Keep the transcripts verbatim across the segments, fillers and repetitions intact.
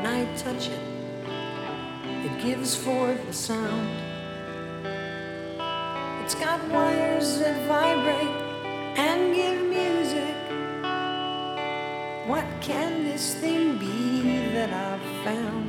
I touch it, it gives forth a sound. It's got wires that vibrate and give music. What can this thing be that I've found?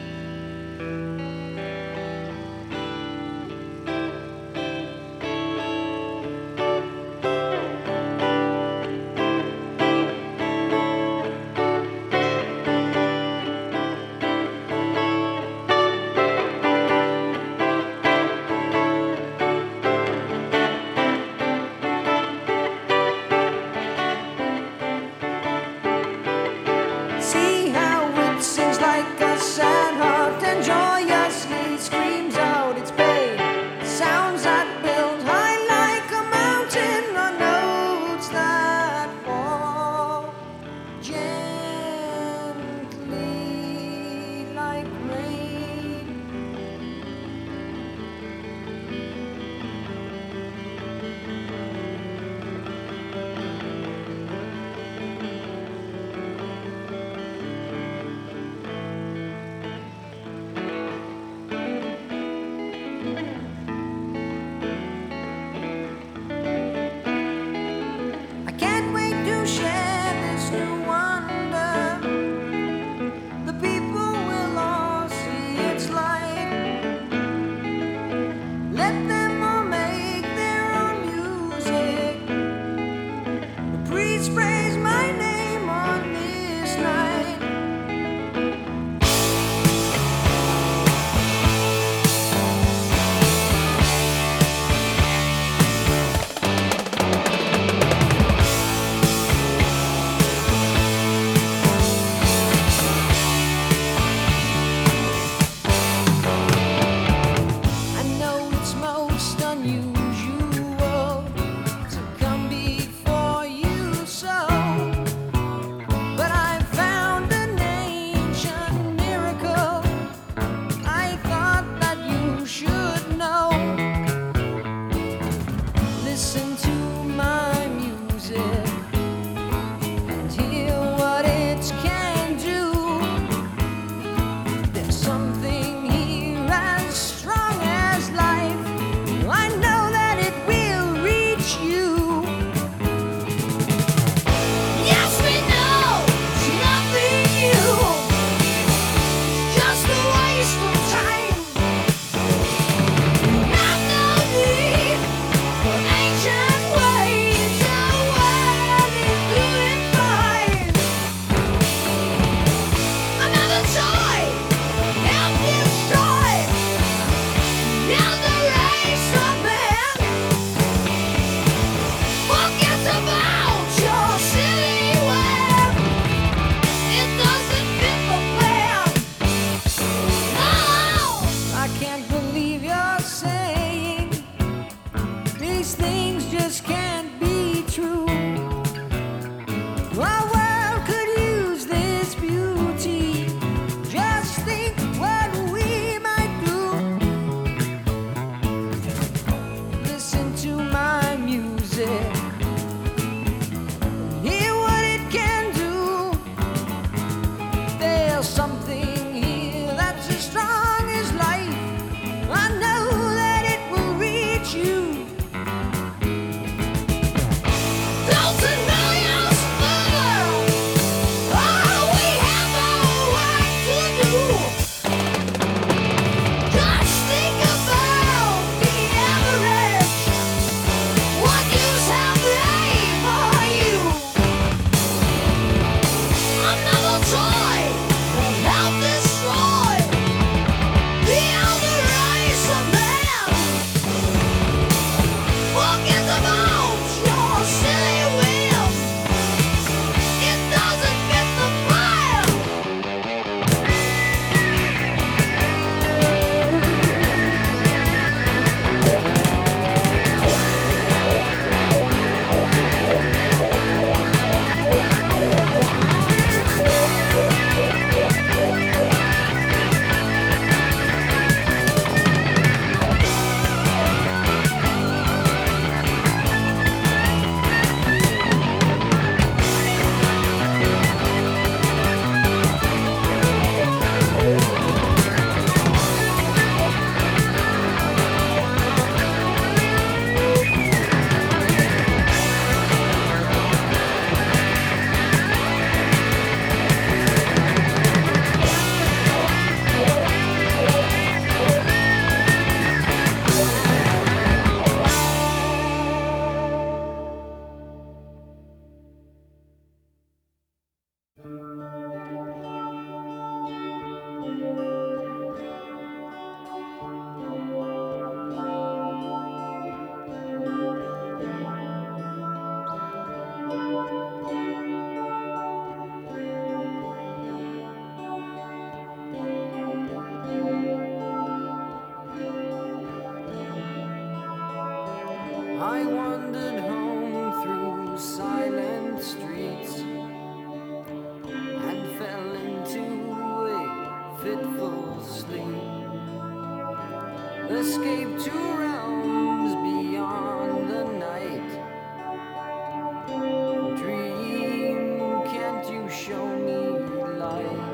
See how it sings like a sad heart and joyously screams out its pain. Sounds that build high like a mountain on notes that fall gently like rain. I can't wait to share this new wonder. The people will all see its light. Let them all make their own music. The priest praise my name on this night. I know it's most unusual to come before you so, but I found an ancient miracle I thought that you should know. Listen to my music and hear what it can do. There's something here as strong as life. I know that it will reach you. Yes, we know it's nothing new. It's just a waste of time. Have no need for ancient ways. The world is doing fine. Another toy help destroy now the race of man. Forget about your silly web. It doesn't fit the plan. No, I can't believe you're saying these things just can't be true. Our world could use this beauty. Just think what we might do. Listen to my music. Hear what it can do. There's something here that's as strong as life. I know that it will reach you. Don't deny us further. Oh, we have our work to do. Just think about the average. What use have they for you? Another toy that fitful sleep. Escape to realms beyond the night. Dream, can't you show me light?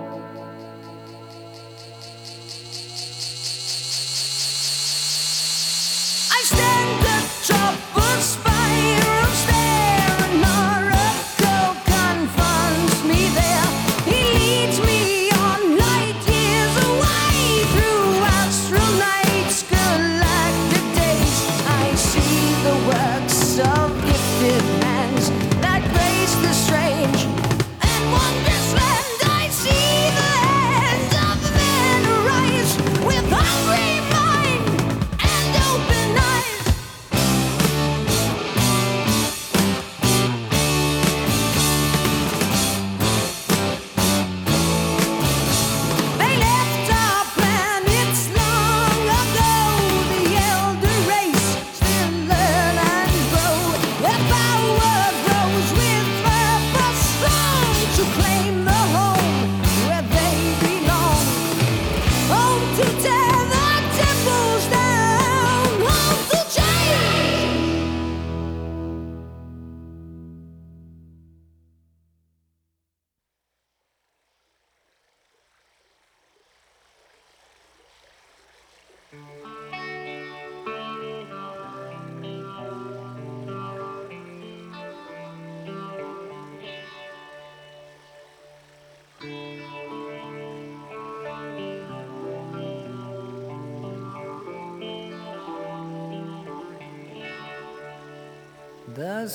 I stand atop a spiral stair, and Oracle confronts me there. He leads me on light years away through astral nights, galactic days. I see the works of gifted hands that grace the strange and wondrous land. I see the hands of men arise with hungry mind and open eyes. They left our planets long ago. The elder race still learn and grow. Their power grows with purpose strong to claim the home where they belong. Home to tear the temples down. Home to change. The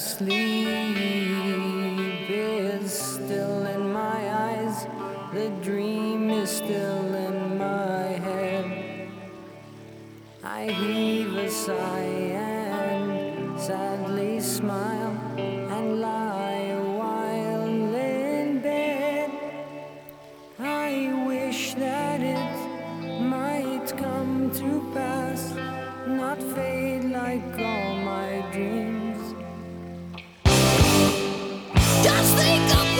sleep is still in my eyes. The dream is still in my head. I heave a sigh and sadly smile and lie a while in bed. I wish that it might come to pass, not fade like all my dreams. Just think of